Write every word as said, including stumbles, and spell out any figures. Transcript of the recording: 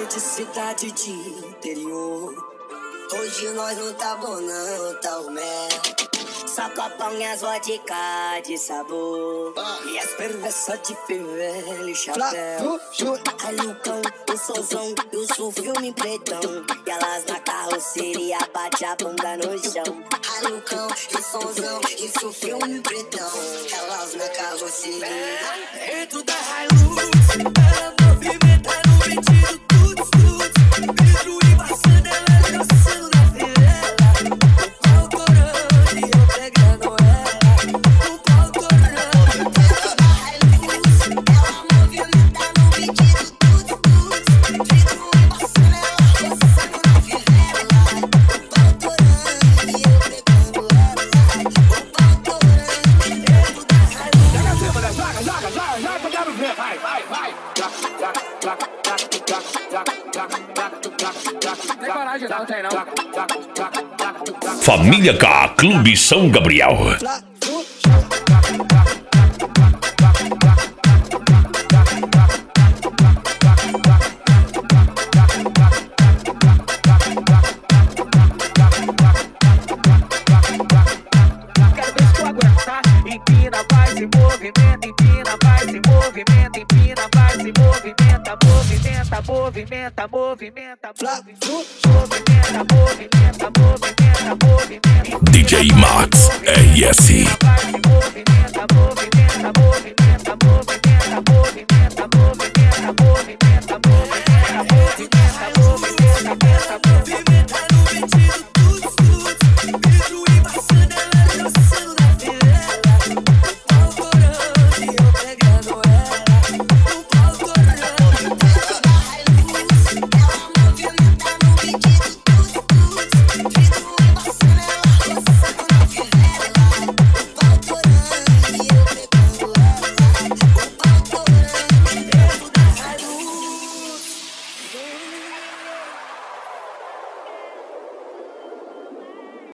de cidade de interior. Hoje nós não tá bom não, tá o mel. Só copão e as vodka de sabor. E as perversas de fivela e chapéu. Aí Lucão, o solzão e o sul filme pretão. E elas na carroceria bate a bunda no chão. Aí Lucão, o solzão e o sul filme pretão. Elas na carroceria. Dentro da Hilux, ela movimenta no metido tudo, tudo. Pedro e Marcelo, ela dançando na fivela. O pau torando e eu pegando ela. O pau torando. Dentro da Hilux, ela movimenta no metido tudo, tudo. Pedro e Marcelo, ela dançando na fivela. O pau torando e eu pegando ela. O pau torando dentro da Hilux. Joga a cima, joga, joga, joga, joga pra quero ver. Vai, vai, vai. Tem coragem não, tem não. Família K, Clube São Gabriel. Quero ver se tu aguenta. Empina, vai, se movimenta. Empina, vai, se movimenta. Empina, vai, se movimenta. Movimenta, movimenta, movimenta. Movimenta, movimenta, movimenta, movimenta. D J Max R S. Vai, se movimenta, movimenta.